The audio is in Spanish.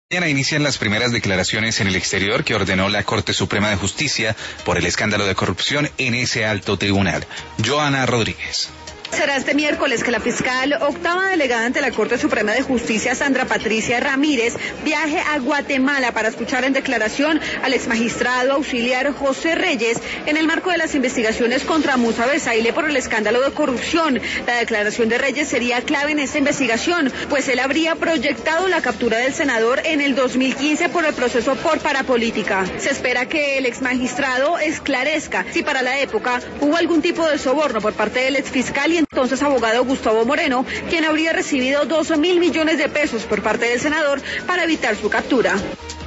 Mañana inician las primeras declaraciones en el exterior que ordenó la Corte Suprema de Justicia por el escándalo de corrupción en ese alto tribunal. Joana Rodríguez. Será este miércoles que la fiscal octava delegada ante la Corte Suprema de Justicia, Sandra Patricia Ramírez, viaje a Guatemala para escuchar en declaración al exmagistrado auxiliar José Reyes en el marco de las investigaciones contra Musa Besaile por el escándalo de corrupción. La declaración de Reyes sería clave en esta investigación, pues él habría proyectado la captura del senador en el 2015 por el proceso por parapolítica. Se espera que el exmagistrado esclarezca si para la época hubo algún tipo de soborno por parte del exfiscal y entonces abogado Gustavo Moreno, quien habría recibido 12.000 millones de pesos por parte del senador para evitar su captura.